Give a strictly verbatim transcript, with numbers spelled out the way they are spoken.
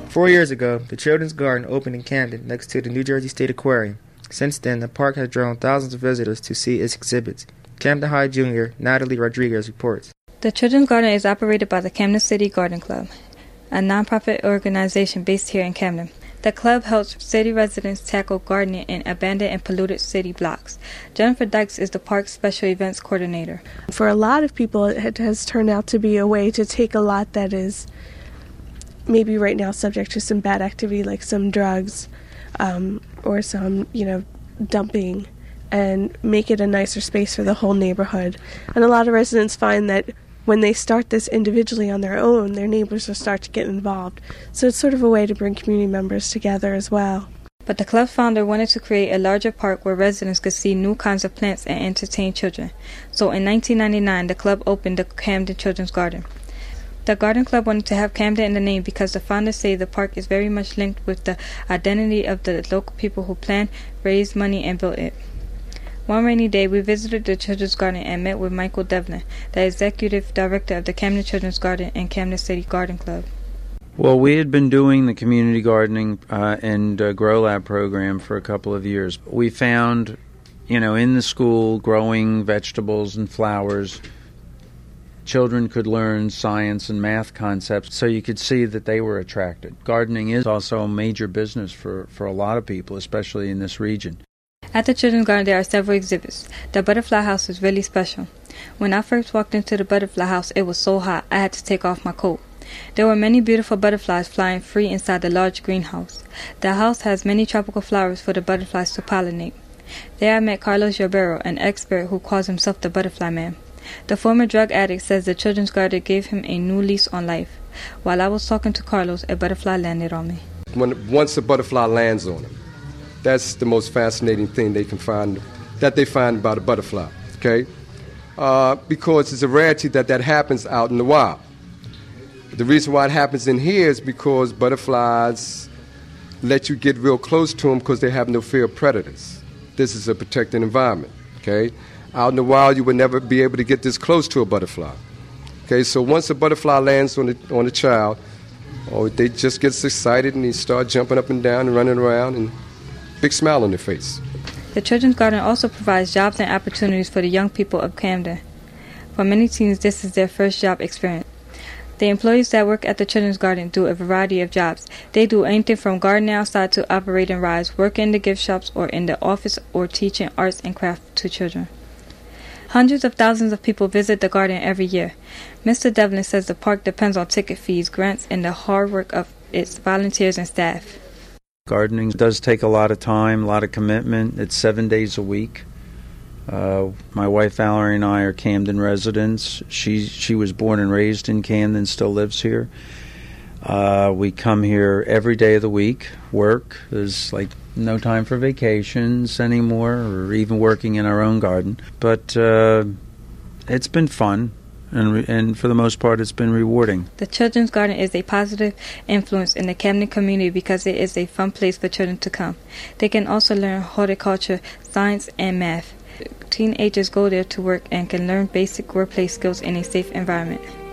Four years ago, the Children's Garden opened in Camden next to the New Jersey State Aquarium. Since then, the park has drawn thousands of visitors to see its exhibits. Camden High Junior Natalie Rodriguez reports. The Children's Garden is operated by the Camden City Garden Club, a nonprofit organization based here in Camden. The club helps city residents tackle gardening in abandoned and polluted city blocks. Jennifer Dykes is the park's special events coordinator. For a lot of people, it has turned out to be a way to take a lot that is maybe right now subject to some bad activity, like some drugs um, or some, you know, dumping, and make it a nicer space for the whole neighborhood. And a lot of residents find that when they start this individually on their own, their neighbors will start to get involved. So it's sort of a way to bring community members together as well. But the club founder wanted to create a larger park where residents could see new kinds of plants and entertain children. So in nineteen ninety-nine, the club opened the Camden Children's Garden. The Garden Club wanted to have Camden in the name because the founders say the park is very much linked with the identity of the local people who planned, raised money, and built it. One rainy day, we visited the Children's Garden and met with Michael Devlin, the executive director of the Camden Children's Garden and Camden City Garden Club. Well, we had been doing the community gardening uh, and uh, Grow Lab program for a couple of years. We found, you know, in the school, growing vegetables and flowers, children could learn science and math concepts, so you could see that they were attracted. Gardening is also a major business for, for a lot of people, especially in this region. At the Children's Garden, there are several exhibits. The Butterfly House is really special. When I first walked into the Butterfly House, it was so hot, I had to take off my coat. There were many beautiful butterflies flying free inside the large greenhouse. The house has many tropical flowers for the butterflies to pollinate. There I met Carlos Yarbero, an expert who calls himself the Butterfly Man. The former drug addict says the Children's Garden gave him a new lease on life. While I was talking to Carlos, a butterfly landed on me. When once a butterfly lands on him, that's the most fascinating thing they can find, that they find about a butterfly, okay? Uh, because it's a rarity that that happens out in the wild. The reason why it happens in here is because butterflies let you get real close to them because they have no fear of predators. This is a protected environment, okay? Out in the wild, you would never be able to get this close to a butterfly. Okay, so once a butterfly lands on the, on a child, oh, they just get excited and they start jumping up and down and running around and big smile on their face. The Children's Garden also provides jobs and opportunities for the young people of Camden. For many teens, this is their first job experience. The employees that work at the Children's Garden do a variety of jobs. They do anything from gardening outside to operating rides, working in the gift shops or in the office, or teaching arts and crafts to children. Hundreds of thousands of people visit the garden every year. Mister Devlin says the park depends on ticket fees, grants, and the hard work of its volunteers and staff. Gardening does take a lot of time, a lot of commitment. It's seven days a week. Uh, my wife Valerie and I are Camden residents. She she was born and raised in Camden, still lives here. Uh, we come here every day of the week, work. There's like no time for vacations anymore, or even working in our own garden. But uh, it's been fun. And, re- and for the most part, it's been rewarding. The Children's Garden is a positive influence in the Camden community because it is a fun place for children to come. They can also learn horticulture, science, and math. Teenagers go there to work and can learn basic workplace skills in a safe environment.